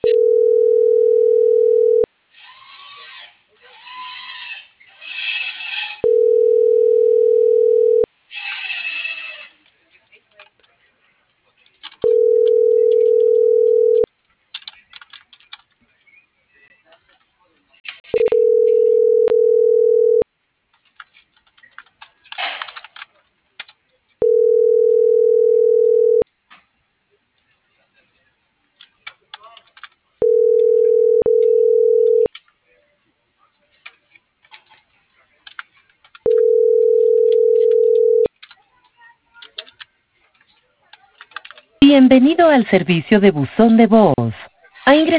Bienvenido al servicio de buzón de voz. Ha ingresado